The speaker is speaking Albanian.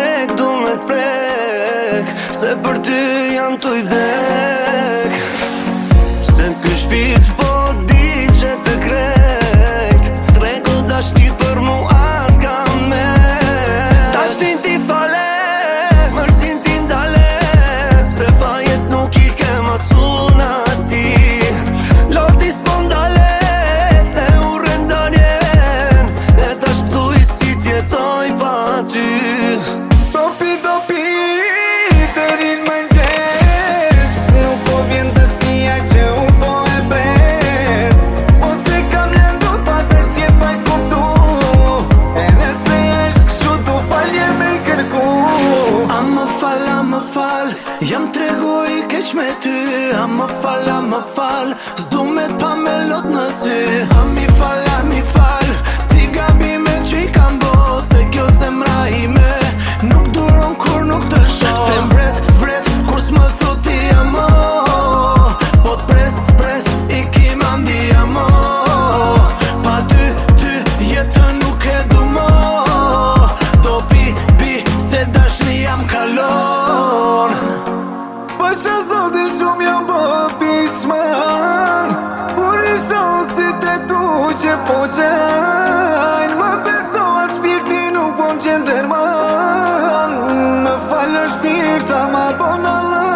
prek, du me t'prek, se për ty jam tu i vdek. Se ky shpirt po di që të krejt, trego dashni për mua t'ka me. Dashnin ti fale, mërzin ti ndale, se fajet nuk i ke masun as ti. Loti s'pondale, e urren danjen, e tash pëthuj si t'jetoj pa ty. Dopi, të rinë mëngjes, nuk po vjen të snia që unë po e pres. Ose kam lëndu pa të shje pa kuptu, e nëse është kështu tu falje me i kërku. A më fal, jam tregu i keq me ty. A më fal, s'du me t'pa me lot në sy. A mi fal, ti gabime që i kam bo, se kjo zemra ime nuk duron kur nuk të shoh. Se mbret, kur s'më thoti amo, po t'pres, i kim andi amo. Pa ty jetën nuk e du mo, do pi, se dashni jam kalon. Pasha zotin shumë jam po pishman, kur i shoh si te tu që po qajnë. Më beso a shpirti nuk po më qenë derman, më falë shpirta ma bon Allah.